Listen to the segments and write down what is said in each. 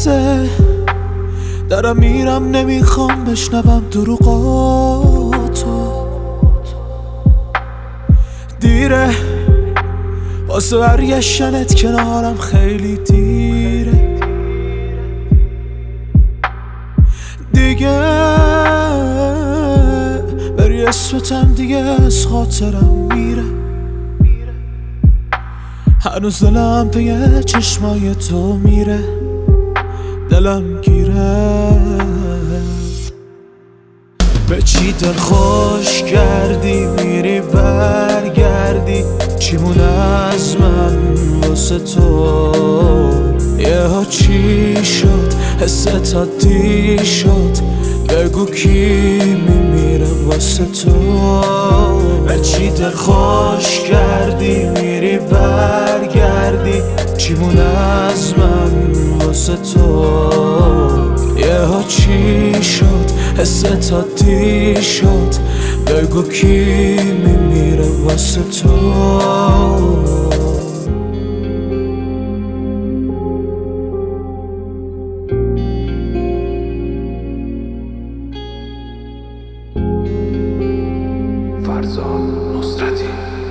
بسه دارم میرم، نمیخوام بشنوم دروغاتو. دیره واسه برگشتنت کنارم، خیلی دیره دیگه. بری اسمتم دیگه از خاطرم میره. هنوز دلم پی چشمای تو میره، دلم گیره. به چی دل خوش کردی میری برگردی، چی مونه از من واسه تو؟ یهو چی شد حست عادی شد، بگو کی میمیره واسه تو؟ به چی دل خوش کردی میری برگردی، چی مونه از من واسه تو؟ یهو چی شد حست عادی شد، بگو کی میمیره واسه تو؟ فرزاد نصرتی.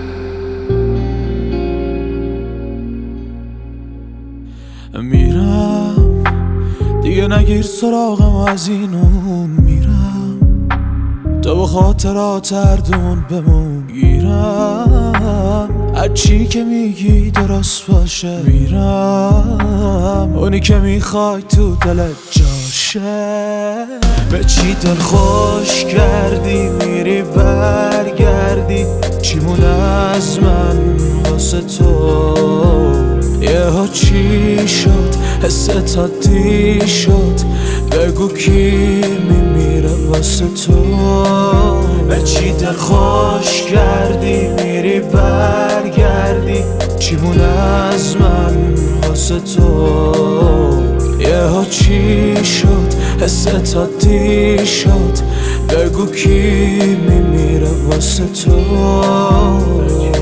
میرم دیگه، نگیر سراغم و از این اون میرم. تو به خاطرات اردون بمون گیرم. هرچی که میگی درست باشه میرم، اونی که میخوای تو دلت جاشه. به چی دل خوش کردی میری برگردی، چی مونه از من واسه تو؟ یهو چی شد حست عادی شد، بگو کی میمیره واسه تو؟ به چی دل خوش کردی میری برگردی، چی مونه از من واسه تو؟ یهو چی شد حست عادی شد، بگو کی میمیره واسه تو؟